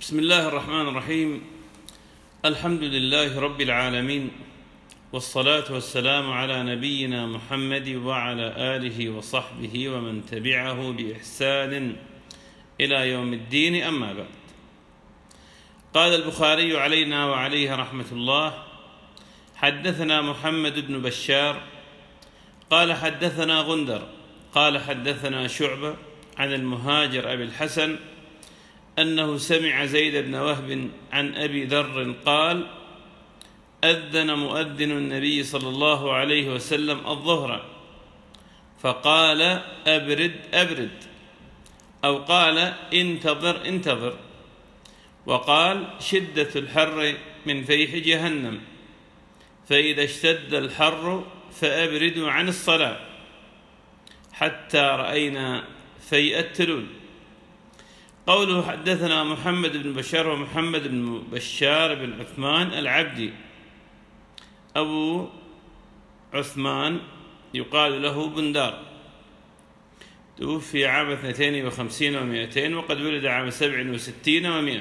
بسم الله الرحمن الرحيم. الحمد لله رب العالمين، والصلاة والسلام على نبينا محمد وعلى آله وصحبه ومن تبعه بإحسان إلى يوم الدين، أما بعد. قال البخاري علينا وعليه رحمة الله: حدثنا محمد بن بشار قال حدثنا غندر قال حدثنا شعبة عن المهاجر أبي الحسن أنه سمع زيد بن وهب عن أبي ذر قال: أذن مؤذن النبي صلى الله عليه وسلم الظهر فقال: أبرد أبرد، أو قال: انتظر انتظر، وقال: شدة الحر من فيح جهنم، فإذا اشتد الحر فأبردوا عن الصلاة حتى رأينا فيء التلول. قوله حدثنا محمد بن بشار ومحمد بن بشار بن عثمان العبدي أبو عثمان، يقال له بندار، توفي عام 52 و200 وقد ولد عام 67 و100.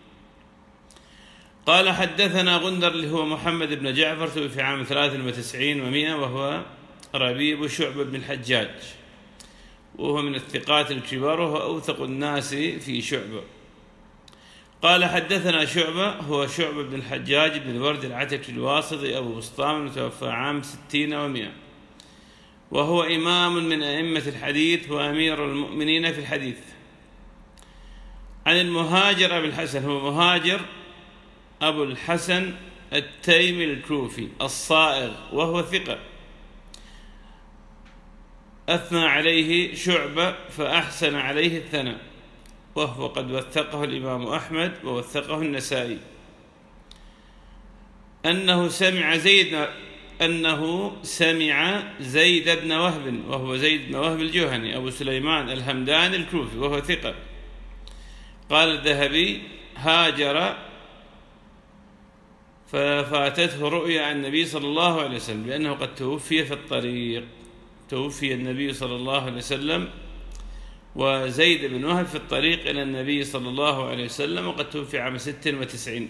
قال حدثنا غندر اللي هو محمد بن جعفر، توفي عام 93 و100 وهو ربيب شعبة بن الحجاج، وهو من الثقات الكبار وهو أوثق الناس في شعبة. قال حدثنا شعبة هو شعبة بن الحجاج بن الورد العتكي الواسطي أبو بسطام، متوفى عام 60 و100، وهو إمام من أئمة الحديث وأمير المؤمنين في الحديث. عن المهاجر أبي الحسن، هو مهاجر أبو الحسن التيمي الكوفي الصائغ، وهو ثقة، أثنى عليه شعبة فأحسن عليه الثناء، وهو قد وثقه الإمام أحمد ووثقه النسائي. أنه سمع زيد بن وهب، وهو زيد بن وهب الجهني أبو سليمان الهمداني الكوفي، وهو ثقة. قال الذهبي: هاجر ففاتته رؤيا عن النبي صلى الله عليه وسلم، لأنه قد توفي في الطريق. توفي النبي صلى الله عليه وسلم وزيد بن وهب في الطريق إلى النبي صلى الله عليه وسلم، وقد توفي عام 96.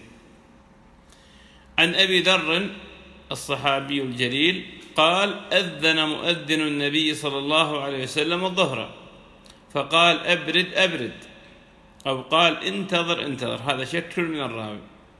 عن أبي ذر الصحابي الجليل قال: أذن مؤذن النبي صلى الله عليه وسلم الظهر فقال: أبرد أبرد، أو قال: انتظر انتظر. هذا شك من الراوي.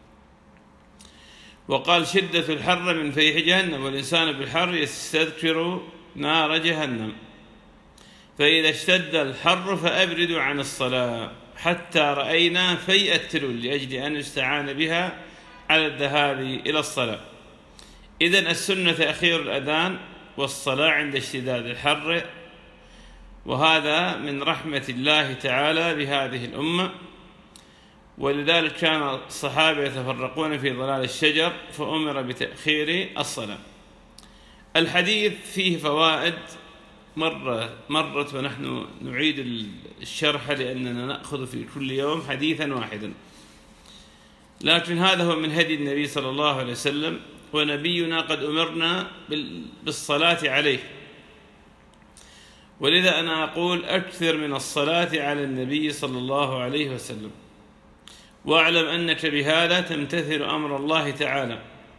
وقال: شدة الحر من فيح جهنم، والإنسان بالحر يستذكر نار جهنم، فإذا اشتد الحر فأبردوا عن الصلاة حتى رأينا فيء التلول، لأجل أن يستعان بها على الذهاب إلى الصلاة. إذن السنة تأخير الأذان والصلاة عند اشتداد الحر، وهذا من رحمة الله تعالى بهذه الأمة، ولذلك كان الصحابة يتفرقون في ظلال الشجر فأمر بتأخير الصلاة. الحديث فيه فوائد مرت ونحن نعيد الشرح لأننا نأخذ في كل يوم حديثا واحدا، لكن هذا هو من هدي النبي صلى الله عليه وسلم، ونبينا قد أمرنا بالصلاة عليه، ولذا أنا أقول: أكثر من الصلاة على النبي صلى الله عليه وسلم، واعلم أنك بهذا تمتثل أمر الله تعالى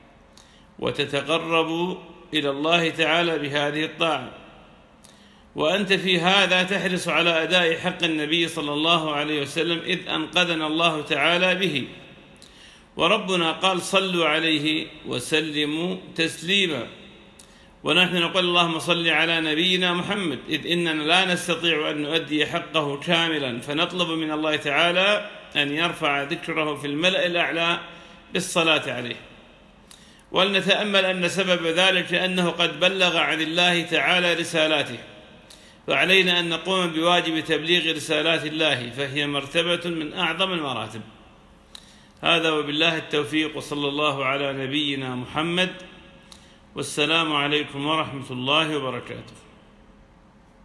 وتتقرب إلى الله تعالى بهذه الطاعة، وأنت في هذا تحرص على أداء حق النبي صلى الله عليه وسلم، إذ أنقذنا الله تعالى به. وربنا قال: صلوا عليه وسلموا تسليما، ونحن نقول: اللهم صل على نبينا محمد، إذ إننا لا نستطيع أن نؤدي حقه كاملا، فنطلب من الله تعالى أن يرفع ذكره في الملأ الأعلى بالصلاة عليه. ولنتأمل أن سبب ذلك أنه قد بلغ عن الله تعالى رسالاته، فعلينا أن نقوم بواجب تبليغ رسالات الله، فهي مرتبة من أعظم المراتب. هذا وبالله التوفيق، وصلى الله على نبينا محمد، والسلام عليكم ورحمة الله وبركاته.